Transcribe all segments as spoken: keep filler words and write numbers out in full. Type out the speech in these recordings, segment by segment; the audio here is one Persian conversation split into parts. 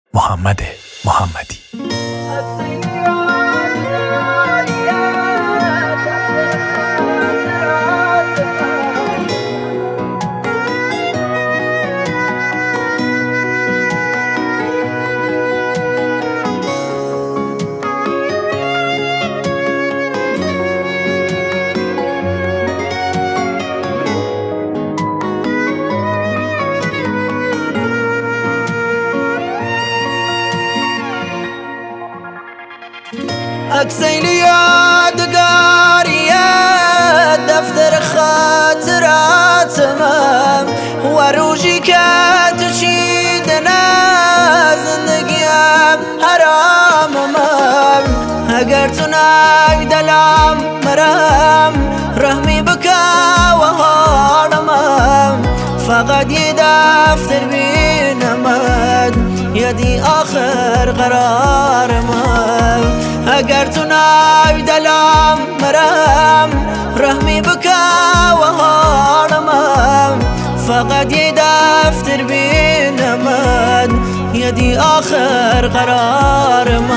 محمد محمدی. عکسین یادگاریه دفتر خاطراتم و روزی که تو چیدنه زندگیم حرامم. اگر تو نای دلم مرم رحمی بکا و حالمم فقط یه دفتر بینمد یدی آخر قرارم. اگر تو نای دلم مرم رحمی بکا و حالمم فقط یه دفتر بینمد یدی آخر قرارم.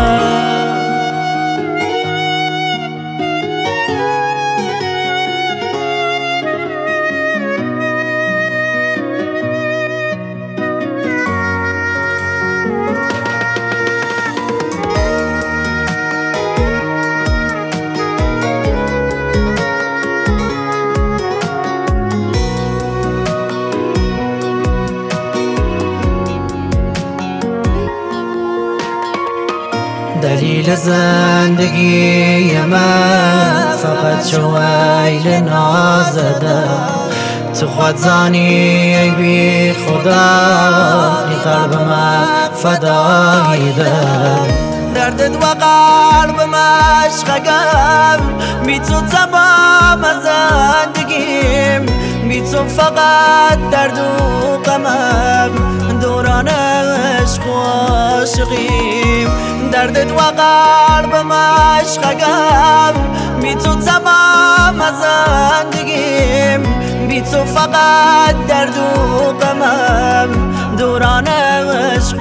دلیل زندگی من فقط شویل نازده تو خود زانی ای بی خدا ای قلب من فدایی ده. دردت و قلبم عشقم بی تو تمام زندگیم بی تو فقط درد و غمم دوران عشق و عاشقیم. دردت و قلبم عشقم بی تو تمام زندگیم بی تو فقط درد و غمم دوران عشق و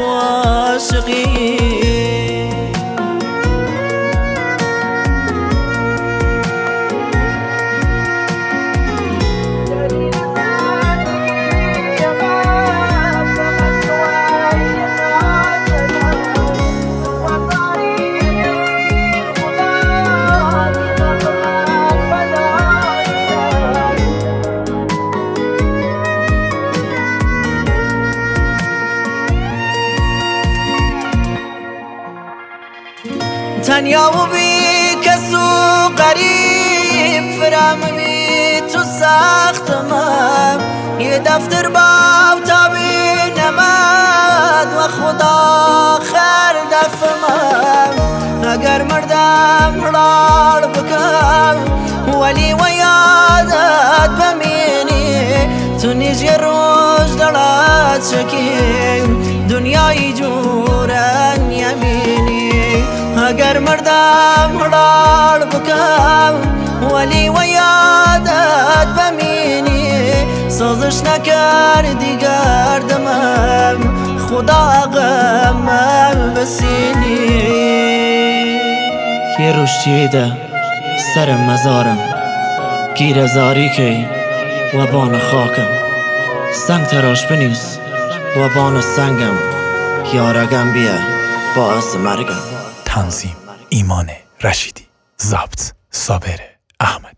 عاشقیم. تنیا و بی کس و غریب فرام بی تو ساختمم یه دفتر با تا بینمد و خدا خیر دفمم. اگر مردم حلال بکم ولی و یادت بمینی تو نیز یه روز دلت شکیم دنیای جورن یمینی. اگر مردم حلال بکم ولی و یادت بمینی سازش نکردی گردمم خدا غمم بسینی. یه روش چیده سر مزارم گیر زاری که و بان خاکم سنگ تراش بنیس و بان سنگم یارگم بیا باعث مرگم. تنظیم ایمان رشیدی، ضبط صابر احمد.